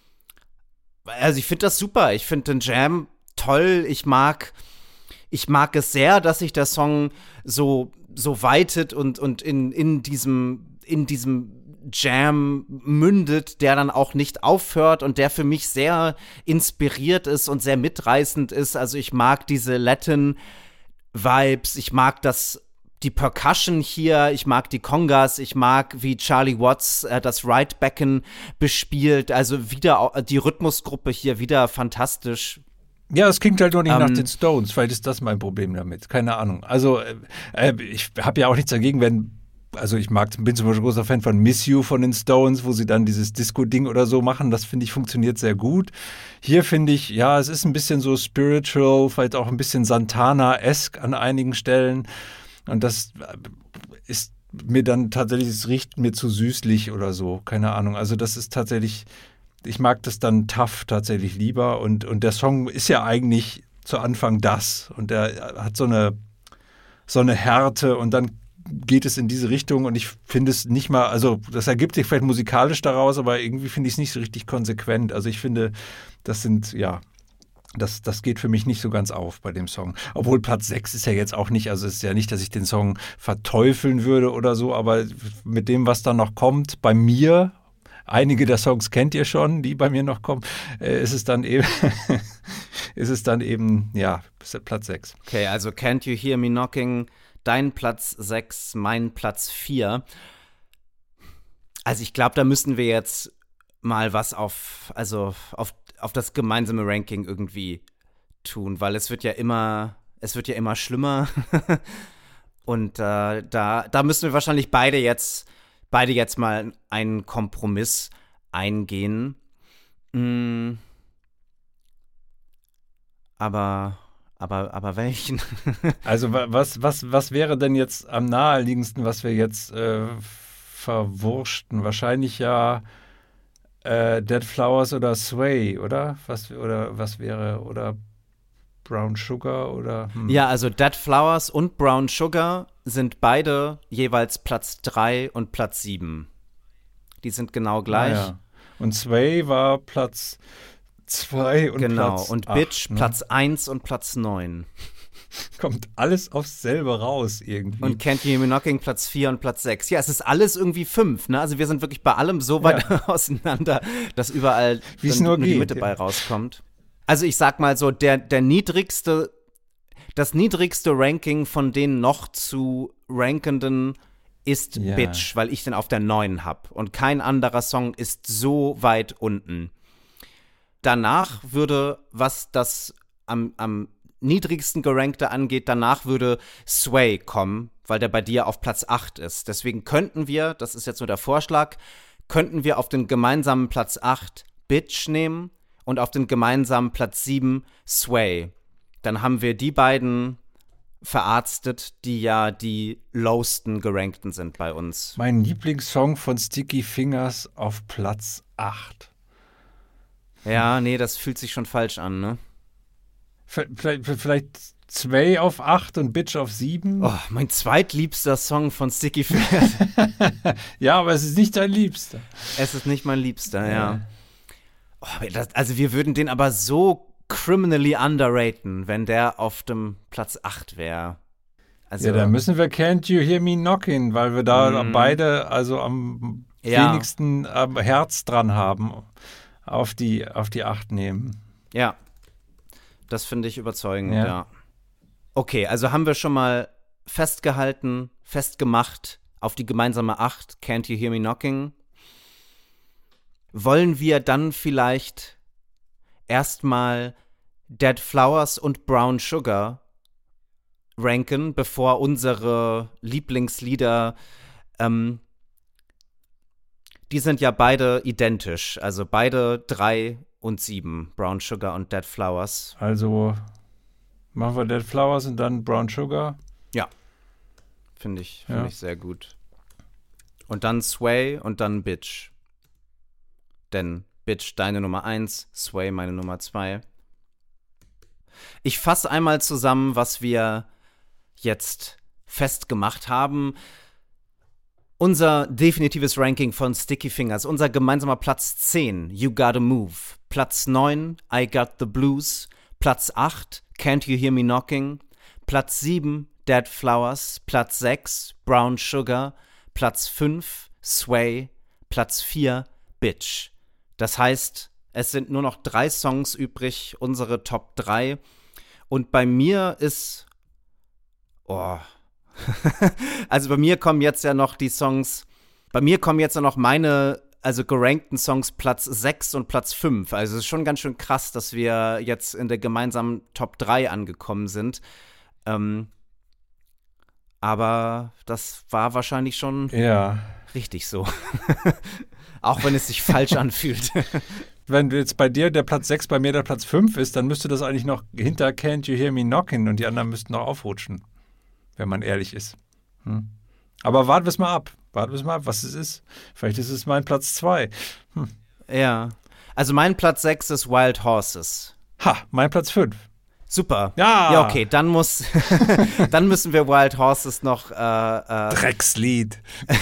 Also ich finde das super. Ich finde den Jam toll. Ich mag, ich mag es sehr, dass sich der Song so so weitet und, und in, in diesem, in diesem Jam mündet, der dann auch nicht aufhört und der für mich sehr inspiriert ist und sehr mitreißend ist. Also ich mag diese Latin-Vibes, ich mag das, die Percussion hier, ich mag die Congas, ich mag, wie Charlie Watts äh, das Right-Becken bespielt. Also wieder die Rhythmusgruppe hier wieder fantastisch. Ja, es klingt halt nur nicht um, nach ähm, den Stones. Vielleicht ist das mein Problem damit. Keine Ahnung. Also, äh, ich habe ja auch nichts dagegen, wenn, also ich mag, bin zum Beispiel großer Fan von Miss You von den Stones, wo sie dann dieses Disco-Ding oder so machen. Das finde ich funktioniert sehr gut. Hier finde ich, ja, es ist ein bisschen so spiritual, vielleicht auch ein bisschen Santana-esque an einigen Stellen. Und das ist mir dann tatsächlich, es riecht mir zu süßlich oder so. Keine Ahnung. Also das ist tatsächlich. Ich mag das dann tough tatsächlich lieber und, und der Song ist ja eigentlich zu Anfang das und der hat so eine, so eine Härte und dann geht es in diese Richtung und ich finde es nicht mal, also das ergibt sich vielleicht musikalisch daraus, aber irgendwie finde ich es nicht so richtig konsequent. Also ich finde, das sind, ja, das, das geht für mich nicht so ganz auf bei dem Song. Obwohl Platz sechs ist ja jetzt auch nicht, also es ist ja nicht, dass ich den Song verteufeln würde oder so, aber mit dem, was dann noch kommt, bei mir, einige der Songs kennt ihr schon, die bei mir noch kommen. Äh, ist es dann eben, ist es dann eben, ja, Platz sechs. Okay, also Can't You Hear Me Knocking, dein Platz sechs, mein Platz vier. Also ich glaube, da müssen wir jetzt mal was auf, also auf, auf das gemeinsame Ranking irgendwie tun, weil es wird ja immer, es wird ja immer schlimmer. Und äh, da, da müssen wir wahrscheinlich beide jetzt beide jetzt mal einen Kompromiss eingehen. Mm. Aber, aber, aber welchen? Also was, was, was wäre denn jetzt am naheliegendsten, was wir jetzt äh, verwurschten? Wahrscheinlich ja äh, Dead Flowers oder Sway, oder? Was, oder was wäre, oder Brown Sugar oder? Hm. Ja, also Dead Flowers und Brown Sugar sind beide jeweils Platz drei und Platz sieben. Die sind genau gleich. Ah, ja. Und Sway war Platz zwei und genau. Platz und acht, Bitch ne? Platz eins und Platz neun. Kommt alles aufs selbe raus irgendwie. Und Can't You Hear Me Knocking Platz vier und Platz sechs. Ja, es ist alles irgendwie fünf, ne? Also wir sind wirklich bei allem so weit ja. auseinander, dass überall Wie's nur die geht, Mitte ja. bei rauskommt. Also ich sag mal so, der, der niedrigste, das niedrigste Ranking von den noch zu rankenden ist ja. Bitch, weil ich den auf der neun habe. Und kein anderer Song ist so weit unten. Danach würde, was das am, am niedrigsten gerankte angeht. Danach würde Sway kommen, weil der bei dir auf Platz acht ist. Deswegen könnten wir, das ist jetzt nur der Vorschlag, könnten wir auf den gemeinsamen Platz acht Bitch nehmen und auf den gemeinsamen Platz sieben Sway. Dann haben wir die beiden verarztet, die ja die lowsten gerankten sind bei uns. Mein Lieblingssong von Sticky Fingers auf Platz acht. Ja, nee, das fühlt sich schon falsch an, ne? Vielleicht, vielleicht Sway auf acht und Bitch auf sieben. Oh, mein zweitliebster Song von Sticky Fingers. Ja, aber es ist nicht dein Liebster. Es ist nicht mein Liebster, ja. Oh, das, also wir würden den aber so criminally underraten, wenn der auf dem Platz acht wäre. Also, ja, da müssen wir Can't You Hear Me Knocking, weil wir da mm. beide also am ja. wenigsten am Herz dran haben, auf die, auf die acht nehmen. Ja, das finde ich überzeugend, ja. ja. Okay, also haben wir schon mal festgehalten, festgemacht auf die gemeinsame acht, Can't You Hear Me Knocking. Wollen wir dann vielleicht erstmal Dead Flowers und Brown Sugar ranken, bevor unsere Lieblingslieder, ähm, die sind ja beide identisch, also beide drei und sieben, Brown Sugar und Dead Flowers. Also machen wir Dead Flowers und dann Brown Sugar? Ja, finde ich, find ja. ich sehr gut. Und dann Sway und dann Bitch. Denn Bitch, deine Nummer eins, Sway, meine Nummer zwei. Ich fasse einmal zusammen, was wir jetzt festgemacht haben. Unser definitives Ranking von Sticky Fingers, unser gemeinsamer Platz zehn, You Gotta Move. Platz neun, I Got the Blues. Platz acht, Can't You Hear Me Knocking. Platz sieben, Dead Flowers. Platz sechs, Brown Sugar. Platz fünf, Sway. Platz vier, Bitch. Das heißt, es sind nur noch drei Songs übrig, unsere Top drei. Und bei mir ist, oh, also bei mir kommen jetzt ja noch die Songs, bei mir kommen jetzt ja noch meine, also gerankten Songs Platz sechs und Platz fünf. Also es ist schon ganz schön krass, dass wir jetzt in der gemeinsamen Top drei angekommen sind. Ähm, aber das war wahrscheinlich schon ja. richtig so. Auch wenn es sich falsch anfühlt. Wenn jetzt bei dir der Platz sechs, bei mir der Platz fünf ist, dann müsste das eigentlich noch hinter Can't You Hear Me Knocking und die anderen müssten noch aufrutschen, wenn man ehrlich ist. Hm. Aber warten wir es mal ab. Warten wir es mal ab, was es ist. Vielleicht ist es mein Platz zwei. Hm. Ja. Also mein Platz sechs ist Wild Horses. Ha, mein Platz fünf. Super. Ja. Ja, okay, dann muss, dann müssen wir Wild Horses noch äh, äh, Dreckslied.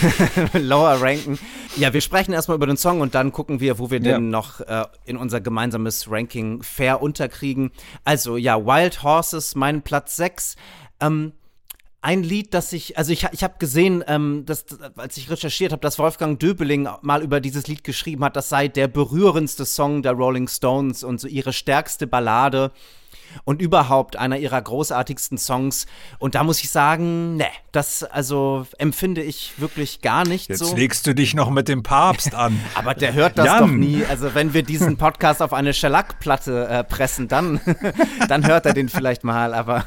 lower ranken. Ja, wir sprechen erstmal über den Song und dann gucken wir, wo wir ja. den noch äh, in unser gemeinsames Ranking fair unterkriegen. Also ja, Wild Horses, mein Platz sechs. Ähm, ein Lied, das ich, also ich, ich habe gesehen, ähm, dass, als ich recherchiert habe, dass Wolfgang Döbeling mal über dieses Lied geschrieben hat, das sei der berührendste Song der Rolling Stones und so ihre stärkste Ballade. Und überhaupt einer ihrer großartigsten Songs. Und da muss ich sagen, ne, das also empfinde ich wirklich gar nicht Jetzt so. Jetzt legst du dich noch mit dem Papst an. Aber der hört das Jan. doch nie. Also wenn wir diesen Podcast auf eine Shellac-Platte äh, pressen, dann, dann hört er den vielleicht mal. Aber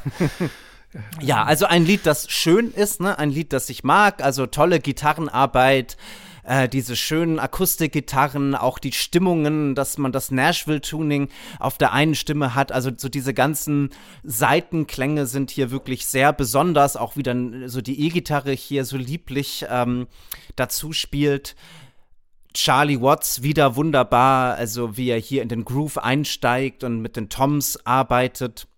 ja, also ein Lied, das schön ist, ne, ein Lied, das ich mag. Also tolle Gitarrenarbeit. Äh, diese schönen Akustikgitarren, auch die Stimmungen, dass man das Nashville-Tuning auf der einen Stimme hat, also so diese ganzen Seitenklänge sind hier wirklich sehr besonders, auch wie dann so die E-Gitarre hier so lieblich ähm, dazu spielt. Charlie Watts wieder wunderbar, also wie er hier in den Groove einsteigt und mit den Toms arbeitet,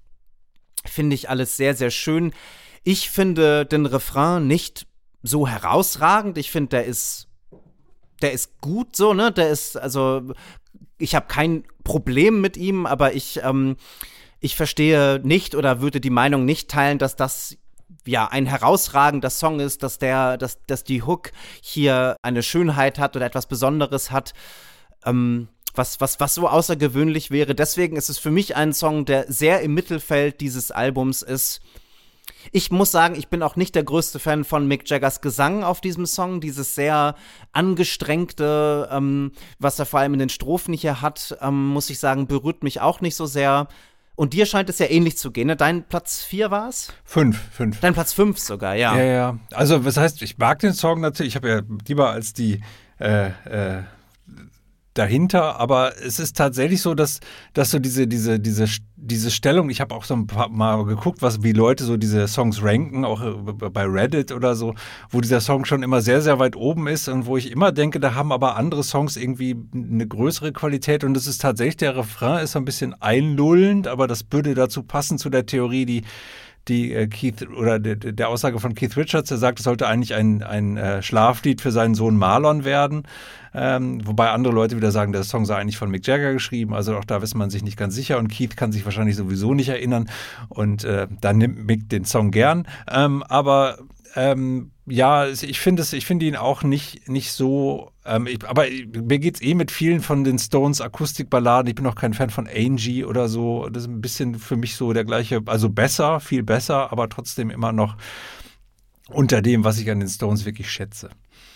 finde ich alles sehr, sehr schön. Ich finde den Refrain nicht so herausragend. Ich finde, der ist, der ist gut so, ne? Der ist, also, ich habe kein Problem mit ihm, aber ich, ähm, ich verstehe nicht oder würde die Meinung nicht teilen, dass das ja ein herausragender Song ist, dass der, dass, dass die Hook hier eine Schönheit hat oder etwas Besonderes hat, ähm, was, was, was so außergewöhnlich wäre. Deswegen ist es für mich ein Song, der sehr im Mittelfeld dieses Albums ist. Ich muss sagen, ich bin auch nicht der größte Fan von Mick Jaggers Gesang auf diesem Song. Dieses sehr angestrengte, ähm, was er vor allem in den Strophen hier hat, ähm, muss ich sagen, berührt mich auch nicht so sehr. Und dir scheint es ja ähnlich zu gehen, ne? Dein Platz vier war es? Fünf, fünf. Dein Platz fünf sogar, ja. Ja, ja. Also, was heißt, ich mag den Song natürlich. Ich habe ja lieber als die äh, äh, dahinter, aber es ist tatsächlich so, dass, dass so diese, diese, diese, diese Stellung, ich habe auch so ein paar Mal geguckt, was, wie Leute so diese Songs ranken, auch bei Reddit oder so, wo dieser Song schon immer sehr, sehr weit oben ist und wo ich immer denke, da haben aber andere Songs irgendwie eine größere Qualität und es ist tatsächlich, der Refrain ist so ein bisschen einlullend, aber das würde dazu passen zu der Theorie, die die äh, Keith oder de, de, der Aussage von Keith Richards, der sagt, es sollte eigentlich ein, ein äh, Schlaflied für seinen Sohn Marlon werden. Ähm, wobei andere Leute wieder sagen, der Song sei eigentlich von Mick Jagger geschrieben. Also auch da ist man sich nicht ganz sicher und Keith kann sich wahrscheinlich sowieso nicht erinnern. Und äh, dann nimmt Mick den Song gern. Ähm, aber ähm, ja, ich finde es, ich finde ihn auch nicht, nicht so, ähm, ich, aber mir geht es eh mit vielen von den Stones Akustikballaden. Ich bin auch kein Fan von Angie oder so. Das ist ein bisschen für mich so der gleiche, also besser, viel besser, aber trotzdem immer noch unter dem, was ich an den Stones wirklich schätze.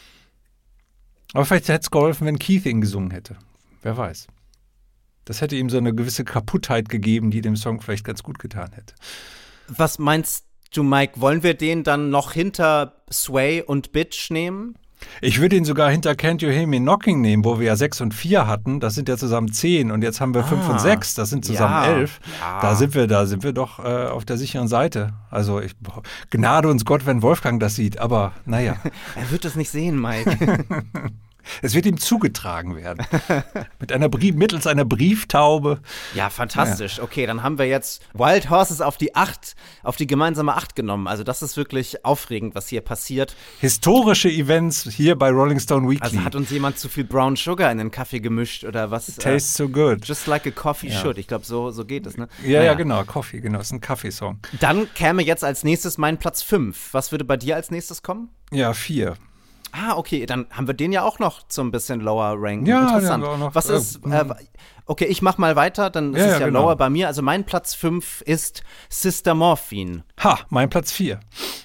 Aber vielleicht hätte es geholfen, wenn Keith ihn gesungen hätte. Wer weiß. Das hätte ihm so eine gewisse Kaputtheit gegeben, die dem Song vielleicht ganz gut getan hätte. Was meinst du, Mike? Wollen wir den dann noch hinter Sway und Bitch nehmen? Ich würde ihn sogar hinter Can't You Hear Me Knocking nehmen, wo wir ja sechs und vier hatten. Das sind ja zusammen zehn und jetzt haben wir fünf ah, und sechs. Das sind zusammen ja, elf. Ja. Da sind wir, da sind wir doch äh, auf der sicheren Seite. Also ich, Gnade uns Gott, wenn Wolfgang das sieht. Aber naja. Er wird es nicht sehen, Mike. Es wird ihm zugetragen werden. Mit einer Brief, mittels einer Brieftaube. Ja, fantastisch. Ja. Okay, dann haben wir jetzt Wild Horses auf die acht, auf die gemeinsame acht genommen. Also das ist wirklich aufregend, was hier passiert. Historische Events hier bei Rolling Stone Weekly. Also hat uns jemand zu viel Brown Sugar in den Kaffee gemischt oder was? It tastes äh, so good. Just like a coffee ja. should. Ich glaube, so, so geht es, ne? Ja, naja. ja, genau. Coffee, genau. Das ist ein Kaffeesong. Dann käme jetzt als nächstes mein Platz fünf. Was würde bei dir als nächstes kommen? Ja, vier. Ah, okay, dann haben wir den ja auch noch so ein bisschen lower ranken. Ja, interessant. auch noch, Was ist, äh, okay, ich mach mal weiter, dann ist ja, es ja ja genau. lower bei mir. Also mein Platz fünf ist Sister Morphine. Ha, mein Platz vier.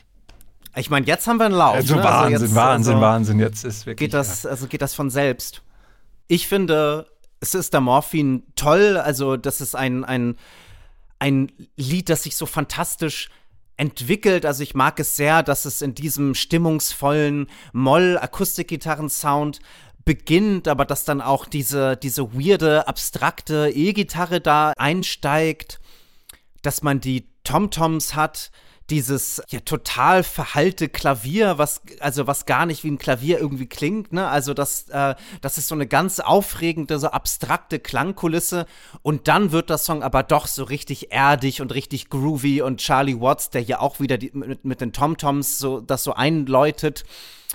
Ich meine, jetzt haben wir einen Lauf. Also ne? Wahnsinn, also jetzt, Wahnsinn, also Wahnsinn. Jetzt ist wirklich. Geht das, ja. also geht das von selbst. Ich finde Sister Morphine toll. Also das ist ein, ein, ein Lied, das sich so fantastisch entwickelt, also ich mag es sehr, dass es in diesem stimmungsvollen Moll-Akustikgitarren-Sound beginnt, aber dass dann auch diese, diese weirde, abstrakte E-Gitarre da einsteigt, dass man die Tom-Toms hat, dieses ja total verhallte Klavier, was also was gar nicht wie ein Klavier irgendwie klingt, ne? Also das, äh, das ist so eine ganz aufregende, so abstrakte Klangkulisse und dann wird der Song aber doch so richtig erdig und richtig groovy und Charlie Watts, der hier auch wieder die, mit, mit den Tom-Toms so das so einläutet,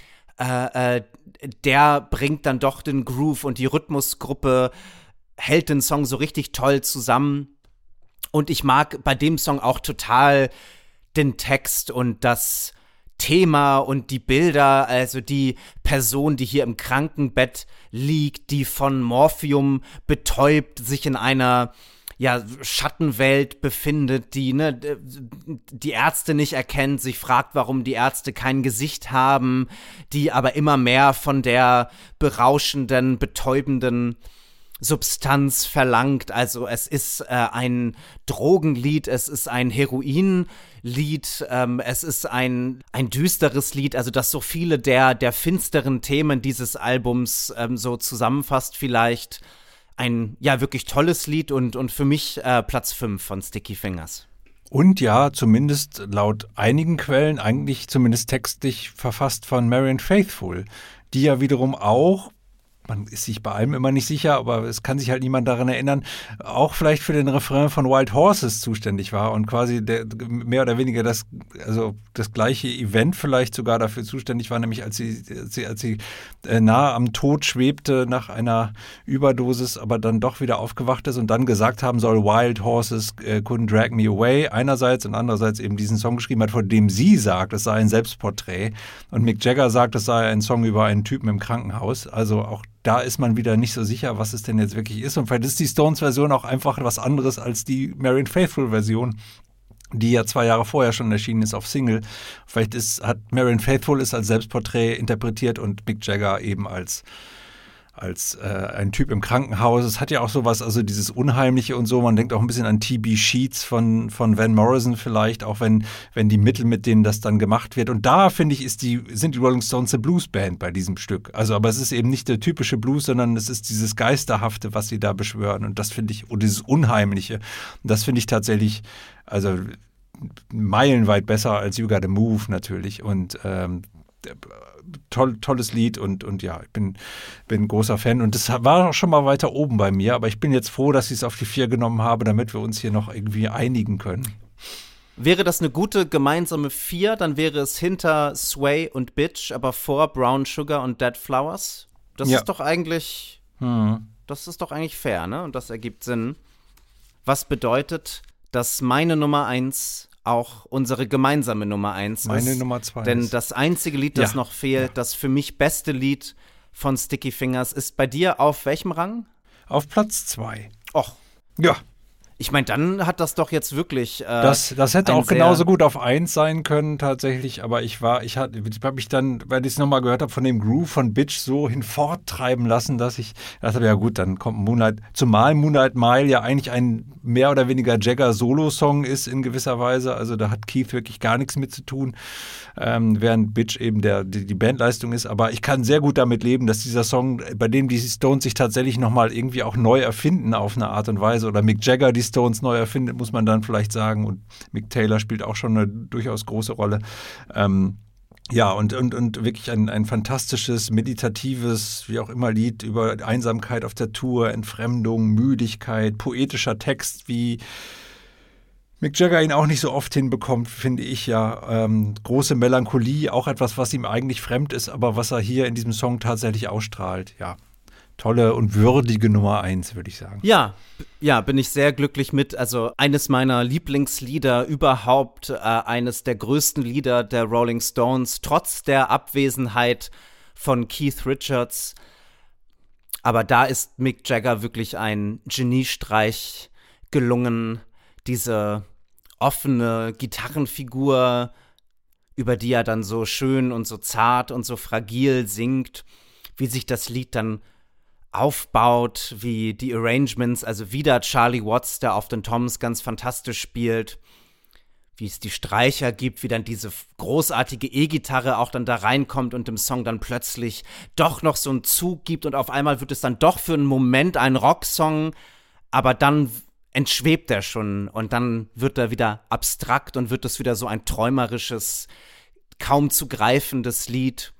äh, äh, der bringt dann doch den Groove und die Rhythmusgruppe hält den Song so richtig toll zusammen und ich mag bei dem Song auch total den Text und das Thema und die Bilder, also die Person, die hier im Krankenbett liegt, die von Morphium betäubt sich in einer ja, Schattenwelt befindet, die ne, die Ärzte nicht erkennt, sich fragt, warum die Ärzte kein Gesicht haben, die aber immer mehr von der berauschenden, betäubenden Substanz verlangt. Also es ist äh, ein Drogenlied, es ist ein Heroinlied, ähm, es ist ein, ein düsteres Lied, also das so viele der, der finsteren Themen dieses Albums ähm, so zusammenfasst vielleicht. Ein, ja, wirklich tolles Lied und, und für mich äh, Platz fünf von Sticky Fingers. Und ja, zumindest laut einigen Quellen, eigentlich zumindest textlich verfasst von Marianne Faithfull, die ja wiederum auch, man ist sich bei allem immer nicht sicher, aber es kann sich halt niemand daran erinnern, auch vielleicht für den Refrain von Wild Horses zuständig war und quasi der, mehr oder weniger das, also das gleiche Event vielleicht sogar dafür zuständig war, nämlich als sie, als sie, als sie äh, nahe am Tod schwebte nach einer Überdosis, aber dann doch wieder aufgewacht ist und dann gesagt haben soll, Wild Horses äh, couldn't drag me away einerseits und andererseits eben diesen Song geschrieben hat, von dem sie sagt, es sei ein Selbstporträt und Mick Jagger sagt, es sei ein Song über einen Typen im Krankenhaus, also auch da ist man wieder nicht so sicher, was es denn jetzt wirklich ist. Und vielleicht ist die Stones-Version auch einfach was anderes als die Marianne Faithfull-Version, die ja zwei Jahre vorher schon erschienen ist auf Single. Vielleicht ist, hat Marianne Faithfull es als Selbstporträt interpretiert und Mick Jagger eben als, als äh, ein Typ im Krankenhaus. Es hat ja auch sowas, also dieses Unheimliche und so. Man denkt auch ein bisschen an T B Sheets von, von Van Morrison vielleicht, auch wenn, wenn die Mittel, mit denen das dann gemacht wird. Und da, finde ich, ist die, sind die Rolling Stones eine Bluesband bei diesem Stück. Also, aber es ist eben nicht der typische Blues, sondern es ist dieses Geisterhafte, was sie da beschwören. Und das finde ich, und dieses Unheimliche. Und das finde ich tatsächlich, also meilenweit besser als You Gotta Move natürlich. Und ähm, Toll, tolles Lied und, und ja, ich bin, bin ein großer Fan und das war auch schon mal weiter oben bei mir, aber ich bin jetzt froh, dass ich es auf die vier genommen habe, damit wir uns hier noch irgendwie einigen können. Wäre das eine gute gemeinsame vier, dann wäre es hinter Sway und Bitch, aber vor Brown Sugar und Dead Flowers. Das ja. ist doch eigentlich, hm. das ist doch eigentlich fair, ne? Und das ergibt Sinn. Was bedeutet, dass meine Nummer eins auch unsere gemeinsame Nummer eins Meine ist. Nummer zwei Denn ist. das einzige Lied, das Ja. noch fehlt, Ja. das für mich beste Lied von Sticky Fingers, ist bei dir auf welchem Rang? Auf Platz zwei. Och, Ja, ich meine, dann hat das doch jetzt wirklich äh, das, das hätte ein auch genauso sehr- gut auf eins sein können tatsächlich, aber ich war, ich hatte, ich habe mich dann, weil ich es nochmal gehört habe, von dem Groove von Bitch so hinforttreiben lassen, dass ich gedacht habe, ja gut, dann kommt Moonlight, zumal Moonlight Mile ja eigentlich ein mehr oder weniger Jagger-Solo-Song ist in gewisser Weise, also da hat Keith wirklich gar nichts mit zu tun, ähm, während Bitch eben der, die, die Bandleistung ist, aber ich kann sehr gut damit leben, dass dieser Song, bei dem die Stones sich tatsächlich nochmal irgendwie auch neu erfinden auf eine Art und Weise oder Mick Jagger die Stones neu erfindet, muss man dann vielleicht sagen. Und Mick Taylor spielt auch schon eine durchaus große Rolle. Ähm, ja, und, und, und wirklich ein, ein fantastisches, meditatives, wie auch immer, Lied über Einsamkeit auf der Tour, Entfremdung, Müdigkeit, poetischer Text, wie Mick Jagger ihn auch nicht so oft hinbekommt, finde ich ja. Ähm, große Melancholie, auch etwas, was ihm eigentlich fremd ist, aber was er hier in diesem Song tatsächlich ausstrahlt. Ja, tolle und würdige Nummer eins, würde ich sagen. Ja, b- ja, bin ich sehr glücklich mit. Also eines meiner Lieblingslieder überhaupt, äh, eines der größten Lieder der Rolling Stones, trotz der Abwesenheit von Keith Richards. Aber da ist Mick Jagger wirklich ein Geniestreich gelungen. Diese offene Gitarrenfigur, über die er dann so schön und so zart und so fragil singt, wie sich das Lied dann aufbaut, wie die Arrangements, also wieder Charlie Watts, der auf den Toms ganz fantastisch spielt, wie es die Streicher gibt, wie dann diese großartige E-Gitarre auch dann da reinkommt und dem Song dann plötzlich doch noch so einen Zug gibt und auf einmal wird es dann doch für einen Moment ein Rocksong, aber dann entschwebt er schon und dann wird er wieder abstrakt und wird es wieder so ein träumerisches, kaum zu greifendes Lied.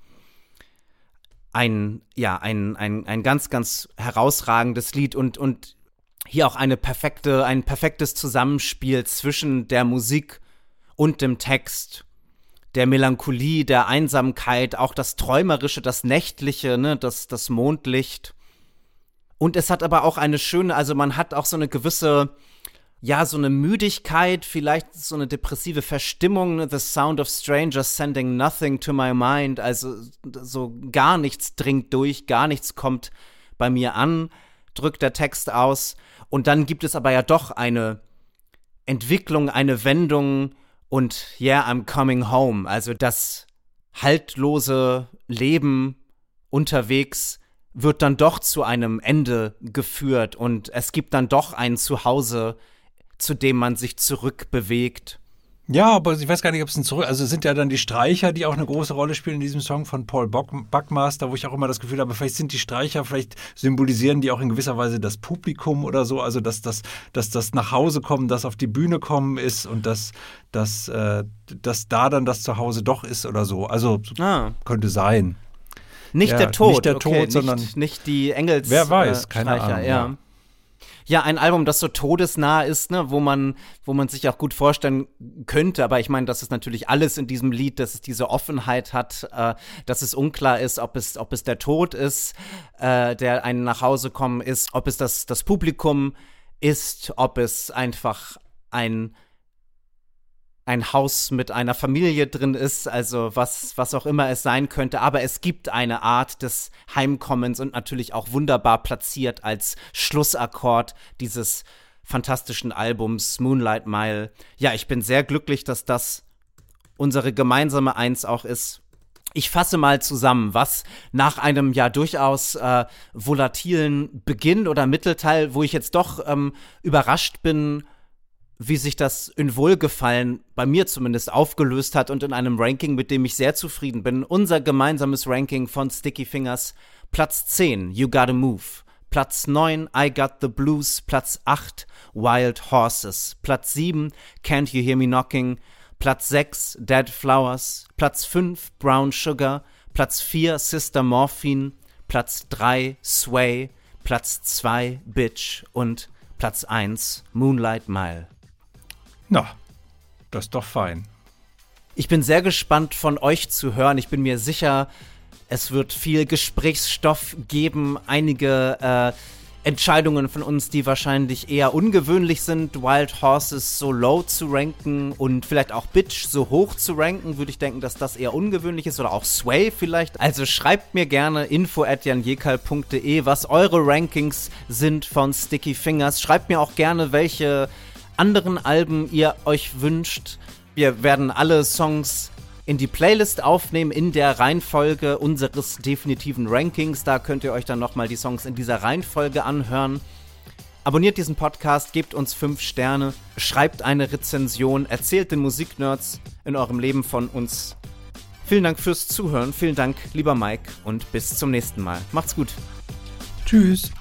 Ein, ja, ein, ein, ein ganz, ganz herausragendes Lied und, und hier auch eine perfekte, ein perfektes Zusammenspiel zwischen der Musik und dem Text, der Melancholie, der Einsamkeit, auch das Träumerische, das Nächtliche, ne, das, das Mondlicht. Und es hat aber auch eine schöne, also man hat auch so eine gewisse, ja, so eine Müdigkeit, vielleicht so eine depressive Verstimmung, ne? The sound of strangers sending nothing to my mind, also so gar nichts dringt durch, gar nichts kommt bei mir an, drückt der Text aus. Und dann gibt es aber ja doch eine Entwicklung, eine Wendung und yeah, I'm coming home, also das haltlose Leben unterwegs wird dann doch zu einem Ende geführt und es gibt dann doch ein Zuhause, zu dem man sich zurückbewegt. Ja, aber ich weiß gar nicht, ob es ein Zurück... Also es sind ja dann die Streicher, die auch eine große Rolle spielen in diesem Song von Paul Buck- Buckmaster, wo ich auch immer das Gefühl habe, vielleicht sind die Streicher, vielleicht symbolisieren die auch in gewisser Weise das Publikum oder so, also dass das, dass das nach Hause kommen, das auf die Bühne kommen ist und dass, dass, äh, dass da dann das Zuhause doch ist oder so. Also Ah. könnte sein. Nicht Ja, der Tod, nicht der okay, Tod, nicht, sondern nicht die Engels. wer weiß, äh, keine Streicher, Ahnung, Ja. ja. ja, ein Album, das so todesnah ist, ne, wo man, wo man sich auch gut vorstellen könnte, aber ich meine, das ist natürlich alles in diesem Lied, dass es diese Offenheit hat, äh, dass es unklar ist, ob es, ob es der Tod ist, äh, der einen nach Hause kommen ist, ob es das, das Publikum ist, ob es einfach ein ein Haus mit einer Familie drin ist, also was, was auch immer es sein könnte, aber es gibt eine Art des Heimkommens und natürlich auch wunderbar platziert als Schlussakkord dieses fantastischen Albums Moonlight Mile. Ja, ich bin sehr glücklich, dass das unsere gemeinsame Eins auch ist Ich fasse mal zusammen, was nach einem ja durchaus äh, volatilen Beginn oder Mittelteil, wo ich jetzt doch ähm, überrascht bin, wie sich das in Wohlgefallen bei mir zumindest aufgelöst hat und in einem Ranking, mit dem ich sehr zufrieden bin. Unser gemeinsames Ranking von Sticky Fingers: Platz zehn, You Gotta Move. Platz neun, I Got the Blues. Platz acht, Wild Horses. Platz sieben, Can't You Hear Me Knocking. Platz sechs, Dead Flowers. Platz fünf, Brown Sugar. Platz vier, Sister Morphine. Platz drei, Sway. Platz zwei, Bitch. Und Platz eins, Moonlight Mile. Na, das ist doch fein. Ich bin sehr gespannt, von euch zu hören. Ich bin mir sicher, es wird viel Gesprächsstoff geben. Einige äh, Entscheidungen von uns, die wahrscheinlich eher ungewöhnlich sind. Wild Horses so low zu ranken und vielleicht auch Bitch so hoch zu ranken, würde ich denken, dass das eher ungewöhnlich ist. Oder auch Sway vielleicht. Also schreibt mir gerne info at janjekal punkt de, was eure Rankings sind von Sticky Fingers. Schreibt mir auch gerne, welche anderen Alben ihr euch wünscht. Wir werden alle Songs in die Playlist aufnehmen, in der Reihenfolge unseres definitiven Rankings. Da könnt ihr euch dann nochmal die Songs in dieser Reihenfolge anhören. Abonniert diesen Podcast, gebt uns fünf Sterne, schreibt eine Rezension, erzählt den Musiknerds in eurem Leben von uns. Vielen Dank fürs Zuhören, vielen Dank, lieber Mike, und bis zum nächsten Mal. Macht's gut. Tschüss.